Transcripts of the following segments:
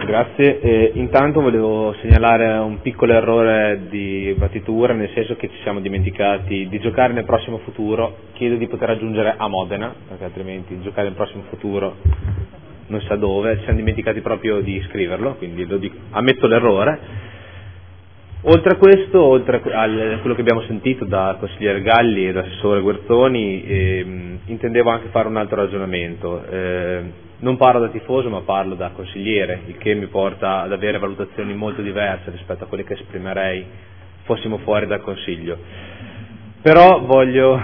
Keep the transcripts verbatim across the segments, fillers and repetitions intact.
Grazie. Eh, intanto volevo segnalare un piccolo errore di battitura, nel senso che ci siamo dimenticati di giocare nel prossimo futuro. Chiedo di poter aggiungere a Modena, perché altrimenti giocare nel prossimo futuro non sa dove. Ci siamo dimenticati proprio di scriverlo, quindi lo dico, ammetto l'errore. Oltre a questo, oltre a quello che abbiamo sentito dal consigliere Galli e dall'assessore Guerzoni, ehm, intendevo anche fare un altro ragionamento. Eh, non parlo da tifoso, ma parlo da consigliere, il che mi porta ad avere valutazioni molto diverse rispetto a quelle che esprimerei fossimo fuori dal consiglio. Però voglio,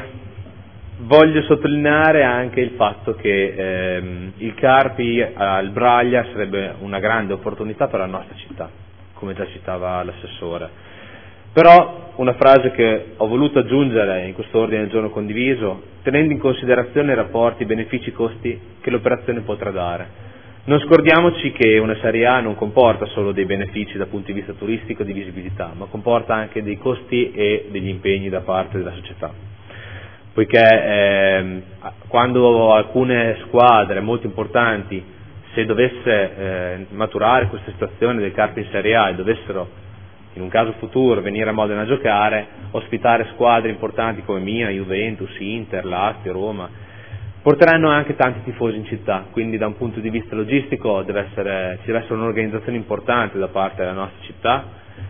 voglio sottolineare anche il fatto che ehm, il Carpi al Braglia sarebbe una grande opportunità per la nostra città, come già citava l'assessore. Però una frase che ho voluto aggiungere in questo ordine del giorno condiviso, tenendo in considerazione i rapporti benefici-costi che l'operazione potrà dare. Non scordiamoci che una Serie A non comporta solo dei benefici dal punto di vista turistico e di visibilità, ma comporta anche dei costi e degli impegni da parte della società. Poiché ehm, quando alcune squadre molto importanti, se dovesse eh, maturare questa situazione del Carpi in Serie A e dovessero in un caso futuro venire a Modena a giocare, ospitare squadre importanti come Milan, Juventus, Inter, Lazio, Roma, porteranno anche tanti tifosi in città, quindi da un punto di vista logistico deve essere, ci deve essere un'organizzazione importante da parte della nostra città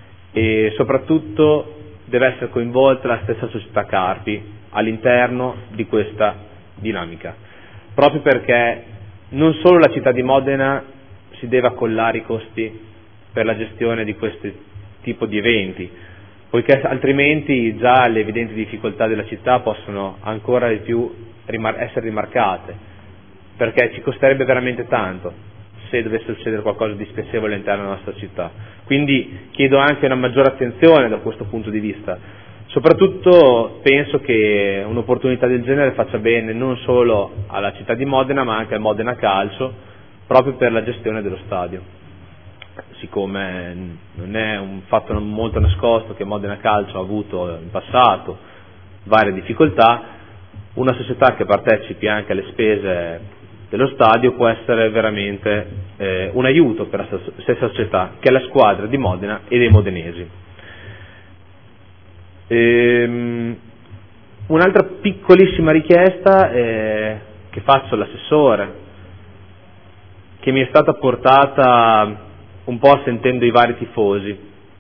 e soprattutto deve essere coinvolta la stessa società Carpi all'interno di questa dinamica, proprio perché non solo la città di Modena si deve accollare i costi per la gestione di questi tipo di eventi, poiché altrimenti già le evidenti difficoltà della città possono ancora di più rimar- essere rimarcate, perché ci costerebbe veramente tanto se dovesse succedere qualcosa di spiacevole all'interno della nostra città. Quindi chiedo anche una maggiore attenzione da questo punto di vista. Soprattutto penso che un'opportunità del genere faccia bene non solo alla città di Modena, ma anche al Modena Calcio, proprio per la gestione dello stadio. Siccome non è un fatto molto nascosto che Modena Calcio ha avuto in passato varie difficoltà, una società che partecipi anche alle spese dello stadio può essere veramente eh, un aiuto per la stessa società, che è la squadra di Modena e dei modenesi. Ehm, un'altra piccolissima richiesta eh, che faccio all'assessore, che mi è stata portata un po' sentendo i vari tifosi.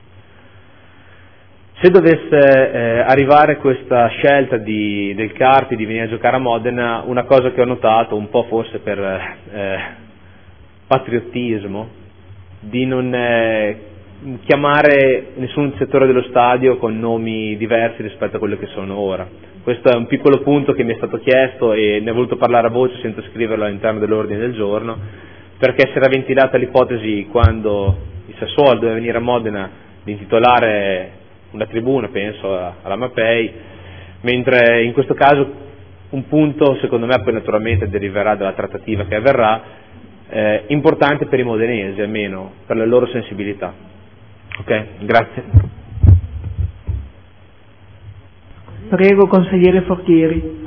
Se dovesse eh, arrivare questa scelta di, del Carpi di venire a giocare a Modena, una cosa che ho notato, un po' forse per eh, patriottismo, di non eh, chiamare nessun settore dello stadio con nomi diversi rispetto a quello che sono ora. Questo è un piccolo punto che mi è stato chiesto e ne ho voluto parlare a voce senza scriverlo all'interno dell'ordine del giorno, perché si era ventilata l'ipotesi quando il Sassuolo doveva venire a Modena di intitolare una tribuna, penso alla Mapei, mentre in questo caso un punto, secondo me, poi naturalmente deriverà dalla trattativa che avverrà, eh, importante per i modenesi, almeno per la loro sensibilità. Ok, grazie. Prego, consigliere Forchieri.